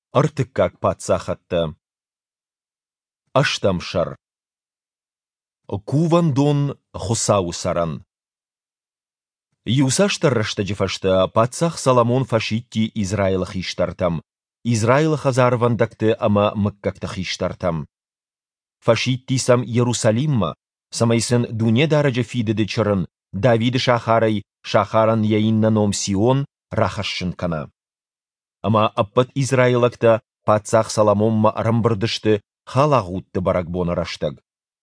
Артыккак патсахатты. Аштамшар. Кувандон хусау саран. Юсаштаррашта жифашта патсах Соломон фашитти Израил хиштартам. Израил хазарвандакты ама мыккакта хиштартам. Фашитти сам Иерусалимма, самайсын дуне дараджа фидеды чырын, Давиды шахарай, шахаран яинна ном Сион, рахашшын кана. Ама аппат Израилакта патсах Соломонма арамбырдышты халагутты баракбона раштаг.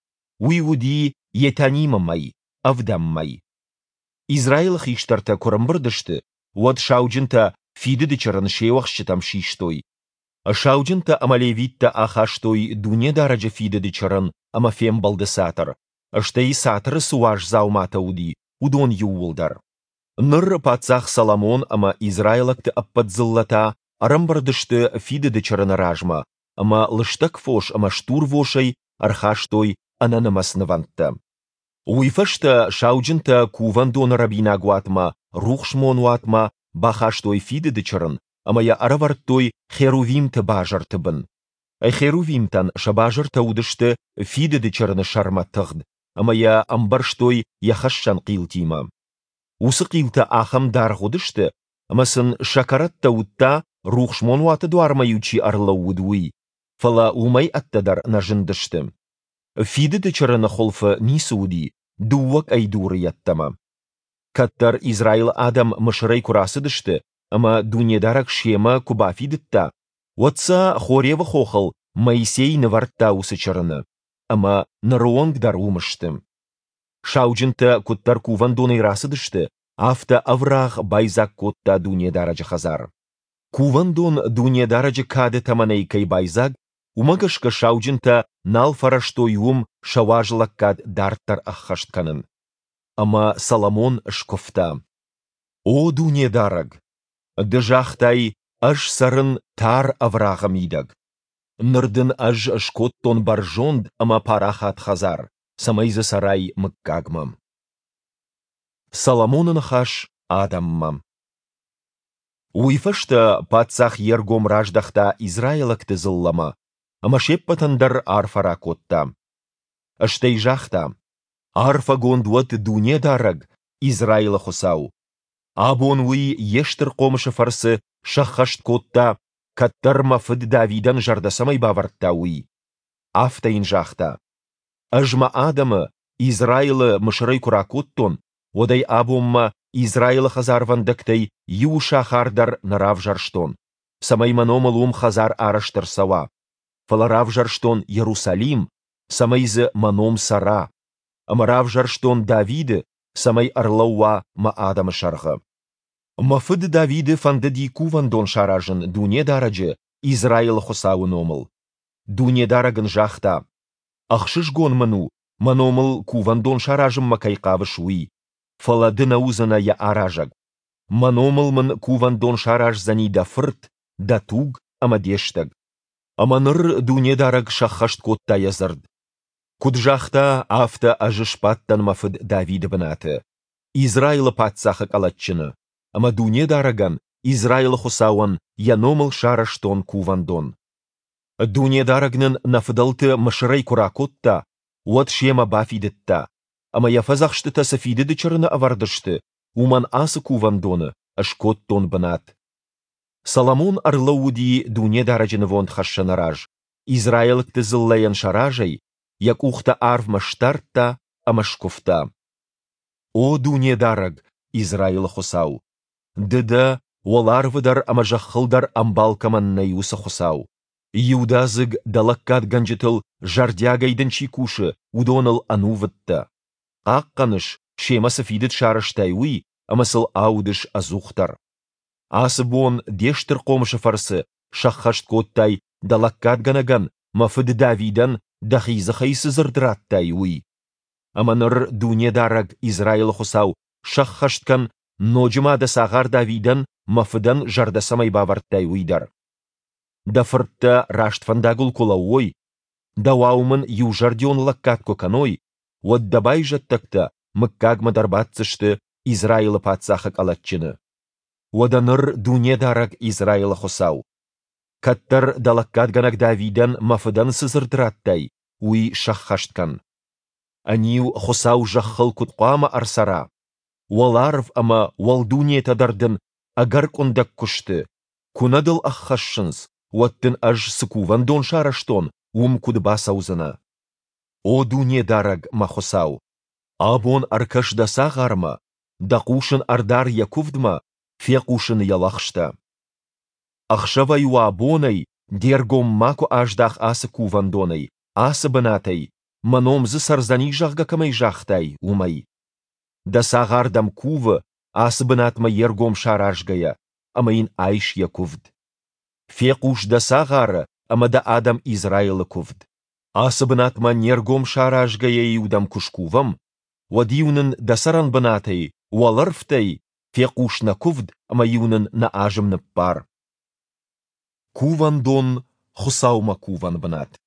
Уйвуди етанимамай, авдаммай. Израил хиштарта курамбырдышты, уад шауджинта фидеды чырын шевахшчытам шиштой. Шауджинта амалевитта ахаштой дуне дараджа фидеды чырын ама фем балдысатыр. Аштай сатыры суаж заумата уди, удон юулдар. Ныр патсах Соломон ама Израилакты аппадзыллата арамбардышты фидеды чырын ражма, ама лыштак фош ама штур вошай архаштой ананамаснывантта. Уйфашта шауджинта кувандон рабина гуатма, рухшмон уатма, бахаштой фидеды чырын, ама я аравартой херувимты бажартыбын. Херувимтан шабажарта удышты фидеды чырыны шарма тыгд, ама я амбарштой яхашшан қилтима. Усы қилта ахам дарғудышты, амасын шакаратта утта рухшмон уаты дуармаючи арла удуи, фала умай аттадар нажындышты. Фидеды чырыны холфы нисуди, дувак айдуры яттама. Каттар Израил адам мышырай курасыдышты, ама дунедарак шема куба фидетта, ватса хорева хохал Моисей наварта усы чырыны, ама наруонг дар умышты. Шауджинта куттар кувандоны расыдышты, афта аврах байзак котта дуне дараджа хазар. Кувандон дуне дараджа кады таманайкай байзак, умагашка шауджинта нал фараштой шаважлаккад дартар ахаштканын. Ама Соломон шкофта. О дуне дараг, дыжахтай аж сарын тар аврагам идаг. Нырдын аж шкоттон баржонд ама парахат хазар. Самайза сарай мыккагмам. Соломонын хаш адаммам. Уйфашта патсах ергом раждахта Израилакты зыллама, ама шеппатандар арфара котта. Аштей жахта, арфа гондуат дуне дараг Израила хосау. Абон уй ештір қомышы фарсы шахашт котта, каттар мафыд Давидан жардасамай бавартта уй. Афтайын жахта. Ажма адамы Израилы мышырай куракуттон, одай абомма Израилы хазарвандактай ю шахардар нарав жарштон. Самай маномалум хазар араштар сава. Фаларав жарштон Иерусалим, самайзы маном сара. Амарав жарштон Давиды, самай арлауа ма адамы шарғы. Мафыд Давиды фандыди кувандон шаражын дуне дараджы Израилы хосауын омыл. Дуне дарагын жахта. Ахшыш гон ману, маномыл кувандон шаражым макайқавы шуи. Фаладына узына я аражаг. Маномыл мын кувандон шараж зани да фырт, да туг, ама дештаг. Аманыр дуне дараг шахашт котта язырд. Куджахта афта ажышпаттан мафыд Давиды бынаты. Израилы патсахы калатчыны. Ама дуне дараган Израилы хосауан яномыл шараштон кувандон. Дуне дарагнын нафыдалты мышырай куракотта, уат шема бафидетта, ама яфазахшты тасы фидеды чырыны авардышты, уман асы кувандоны, ашкоттон бынат. Соломон арлауди дуне дараджыны вонд хашшанараж, Израилыкты зыллаян шаражай, як ухта арв маштарта, ама шкофта. О дуне дараг, Израил хосау, дыда уаларвыдар ама жахылдар амбалкаманнай уса хосау. Иудазыг далаккат ганжытыл жардягайдын чикушы удоныл анувытта. Аққаныш шемасы фидет шарыштай уй, амасыл аудыш азухтар. Асы бон дештір қомышы фарсы шаққашт коттай далаккат ганаган мафыды Давидан дахизы хайсы зырдыраттай уй. Аманыр дуне дараг Израил хосау шаққашткан ножымады сағар Давидан мафыдан жардасамай баварттай уйдар. Да фыртта раштфандагул кулауой, да ваумын южардион лаккат коканой, вот дабай жаттакта мыккагма дарбатцышты Израилы патсахак алатчыны. Оданыр дуне дараг Израилы хосау. Каттар далаккат ганак Давидан мафыдан сызырдыраттай, уй шаххашткан. Анию хосау жаххыл кутқама арсара. Уаларв ама уалдуне тадардын агар кондак кушты. Кунадыл аххашшынс, уаттын аж сыкуван дон шараштон, кудба саузына. О дуне дараг махосау. Абон аркаш даса гарма, дақушын ардар якувдма, феқушын ялахшта. Ахшавай уабонай, дергом маку аждах асы кувандонай, асы банатай, маномзы сарзани жағга камай жахтай, умай. Даса гардам кува, асы банатма ергом шаражгая, амаин айш якувд. Феқуш даса гара, амада адам Израилы кувд. Асы банатма нергом шаражгая иудам кушкувам, вадиунын дасаран банатай, уаларфтай, феқуш на кувд, амаюнын на ажым пар. Кувандон хусаума куван банат.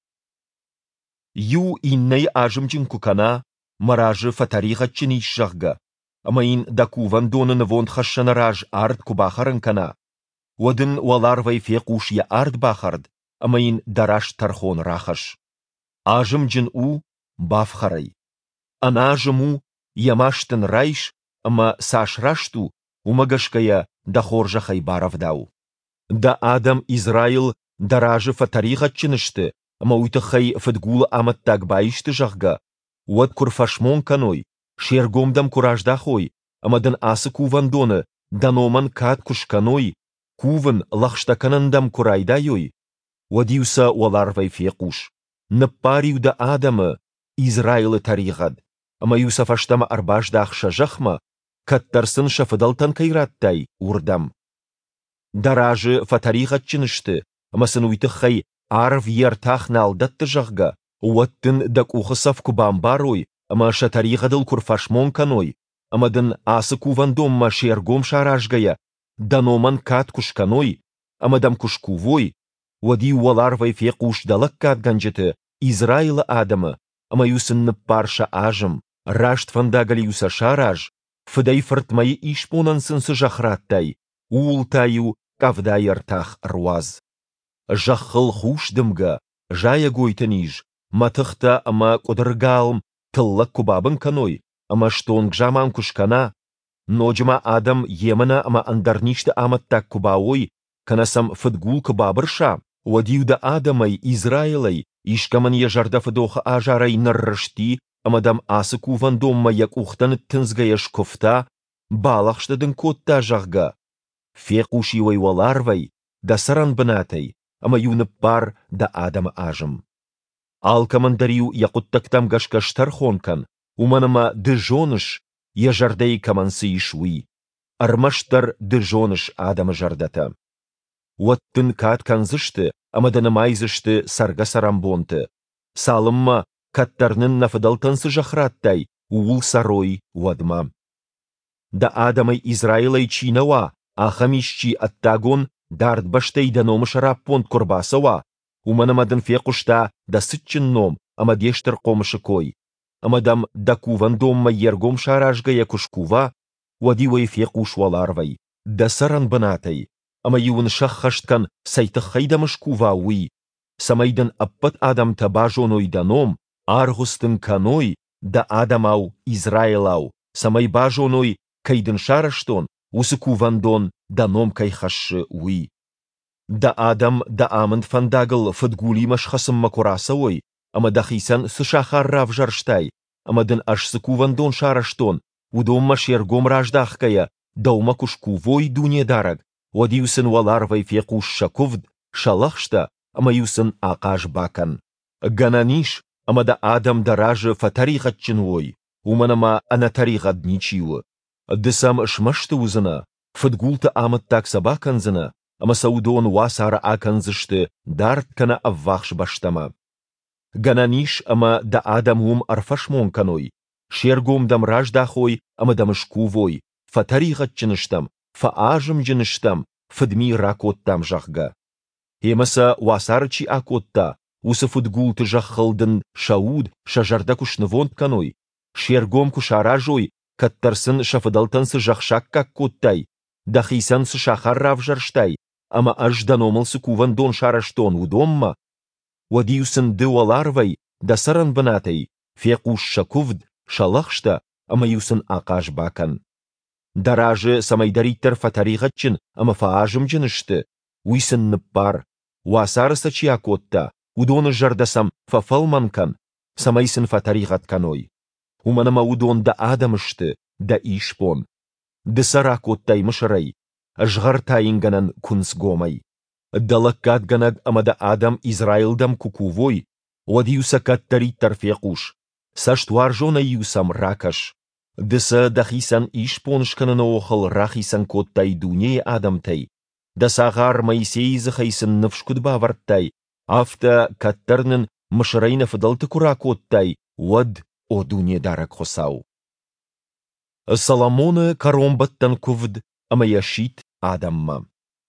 Ю иннай ажымчын кукана, маражы фатарихатчын ишжағга, амаин да кувандонын вонд хашшанараж ард кубахарын кана. Вадын уаларвай феқуш я ард бахард, амаин дараш тархон рахаш. Ажымчын бафхарай. Анажыму ямаштын райш, ама сашрашту умагашкая да хоржахай баравдау. Да адам Израил даражы фатарихатчынышты, ама уйтахай фатгула аматтак байышты жағга. Уат курфашмон каной, шергомдам кураждахой, амадан асы кувандоны, даноман кат кушканой, куван лахштаканандам курайдайой. Вадиуса уаларвай феқуш. Наппариу да адамы Израилы тарихад, ама юсафаштама арбаждах шажахма, каттарсын шафыдалтан кайраттай урдам. Даражы фатарихатчынышты, амасын уйтахай арв ертахна алдатты жағга, уаттын дак ухысав кубамбарой, ама шатарихадыл курфашмон каной, амадын асы кувандомма шергом шаражгая, даноман кат кушканой, амадам кушкувой, вади уаларвай феқуш далак кат ганжеты Израила адамы, ама юсын парша ажым, рашт фандагали юса шараж, фыдай фыртмайы ишпонансын жахраттай, ултаю кавдайыртах руаз. Жахыл хуштдымга, жая гойтаниж, матыхта ама кодыргалым, тыллак кубабын каной, ама штонг жаман кушкана, ноджма адам емана ама андарништы аматтак кубаой, канасам фыдгул кубабырша, вадиуда адамай Израилай, ишкаман ежарда фыдоха ажарай наррышти, амадам асы кувандомма як ухтан тынзгаяш кофта, балахштадын котта жағга. Феқушивай валарвай, да саран банатай, ама юнып бар да адам ажым. Алкамандарию якуттактам гашкаштар хонкан, уманама дыжоныш, ежардай камансы ишуи. Армаштар дыжоныш адама жардата. Уаттын катканзышты, амаданамайзышты сарга сарамбонты. Салымма каттарнын нафыдалтансы жахраттай, уул сарой уадма. Да адамай Израилай чинава, ахамишчи аттагон дард баштей даномы шараппонт курбасава, уманамадын феқушта да сытчын ном, амадештер комышы кой. Амадам да кувандомма ергом шаражгая кушкува, вадивай феқуш валарвай, да саран банатай, ама юын шаххашткан сайтахайдамыш кува уи. Самайдын аппат адам табажоной даном, аргустын каной, да адамау Израилау, самай бажоной кайдын шараштон, усы кувандон даном кайхашы уи. Да адам да амынд фандагыл фыдгули машхасым макурасауой, ама дахисан сышахаррав жарштай, амадын ашсы кувандон шараштон, удомма шергом раждахкая, даума кушкувой дуне дараг, вадиусын валарвай феқуш шаковд, шалахшта, ама юсын ақаш бакан. Гананиш, ама да адам даражы фатарихатчынвой, уманама анатарихат ничиво. Дысам шмашты узына, фыдгулты амыттак сабаканзына, ама саудон васара аканзышты дарткана аввахш баштама. Гананиш, ама да адам арфашмон каной, шергом дам раждахой, ама дамышкувой, фатарихатчыныштам, фаажым жыныштам, фыдми ракоттам жағга. Емаса васарчи акотта, усы фыдгулты жаққылдын шауд шажарда кушнывонд каной, шергом кушаражой, каттарсын шафыдалтансы жақшак как коттай, дахисансы шахаррав жарштай, ама ажданомылсы кувандон шараштон удомма, вадиюсын дыуаларвай, да саран банатай, фекушша кувд, шалахшта, ама юсын ақаш бакан. Даражы самайдариттер фатаригатчин, ама фаажым жынышты, уйсын ныппар, уасарыса чиакотта, удоны жардасам фафалманкан, самайсын фатаригатканой. Уманама удон да адамышты, да ишпон. Дысаракоттай мышарай, ажғартайынганан күнс гомай. Далаккатганаг амада адам Израилдам кукувой, одиюса каттариттар фекуш, саштуаржона юсам ракаш. Дыса дахисан ишпоншканын охал рахисан коттай дуне адамтай, да сағар Моисейзы хайсын навшкудба варттай, афта каттарнын мышарайна фыдалты кура коттай, уад о дуне дарак хосау. Соломоны каромбаттан кувд, ама яшит адамма.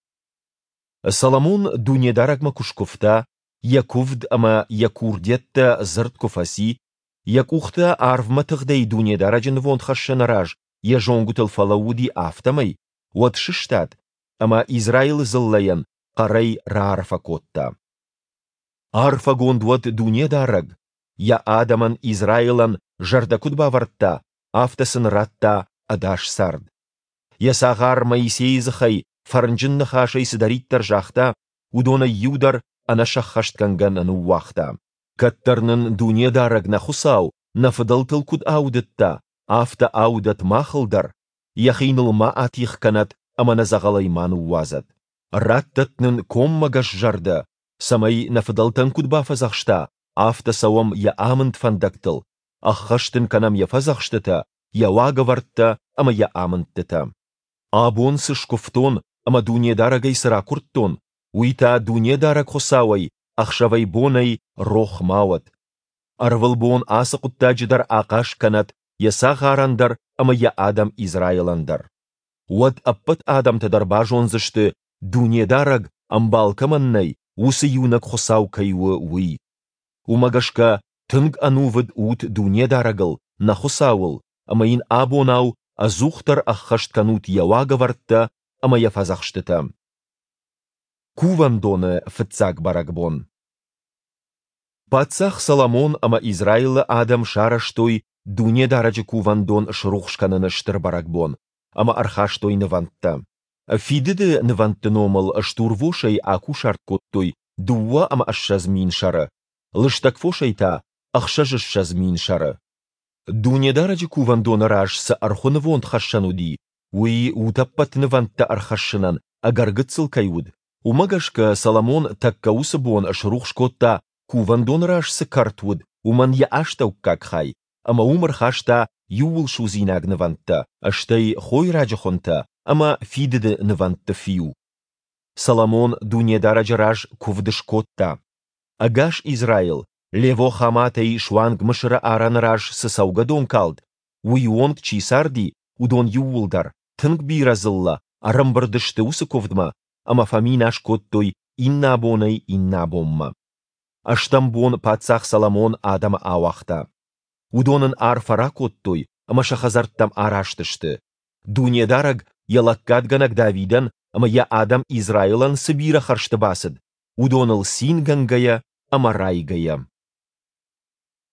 Соломон дуне дарагма кушкуфта, якувд ама якурдетта зырт куфаси, якухта арвма тыгдай дуне даражын вонд хашшанараж, яжонгутыл фалауди афтамай, уад шиштат, ама Израил зыллаян, қарай раарфа котта. Арфа гондуад дуне дараг, я адаман Израилан жардакудба вартта, афтасын ратта адаш сард. Я сағар Моисейзыхай, фарнжынны хашайсы дариттар жақта, удона юдар ана шахаштканган ану уақта. Каттарнын дуне дарагна хусау, нафыдалтыл куд аудытта, афта аудат махылдар, яхиныл ма атих канат, амана зағалайман уазат. Раттатнын коммагаш жарды, самай нафыдалтан куд бафазақшта, афта сауам я амынт фандактыл, аххаштын канам я фазақштыта, я вагавартта, ама я амынттыта. Абон сышкуфтон, ама дуне дарагай сыра курттон, уйта дуне дараг хусауай, ахшавай бонай рох мауат. Арвылбон асы куттаджидар ақаш канат, яса ғарандар, ама я адам Израиландар. Уад аппат адам тадар бажонзышты, дуне дараг амбалкаманнай, усы юнак хусау кайуы уй. Умагашка тынг анувыд ут дуне дарагыл, на хусауыл, ама ин абонау, азухтар аххаштканут явага вартта, ама я фазахштыта. Кувандоны фыцак баракбон. Пацах Соломон ама Израилы адам шараштой дуне даражы кувандон шрухшкананы штыр баракбон, ама архаштой нывантта. Фидиды нывантты номал штурвошай аку шарткоттой дуа ама ашшазмин шары. Лыштакфошайта ахшажыш шазмин шары. Дуне даражы кувандон рашсы архонывонд хашшануди, уи утаппат нывантта архашшынан агаргыцыл кайуд. Умагашка Соломон таккаусы бон шрухшкотта кувандон рашсы картвуд, уман я аштау какхай, ама умар хашта юул шузинаг нывантта, аштай хой раджахонта, ама фидиды нывантта фию. Соломон дуне даражы раж кувдышкотта. Агаш Израил, лево хаматай шванг мышыра аран раж сысаугадон калд, уйонг чисарди, удон юулдар, тынг биразылла, арамбардышты усы ковдма, ама фаминаш коттой инна бонай инна бомма. Аштамбон пацах Соломон адам ауахта. Удонын арфара коттой, ама шахазарттам араштышты. Дуне дараг ялаккадганак Давидан, ама я адам Израилан сыбира харшты басыд. Удоныл син гангая, ама райгая.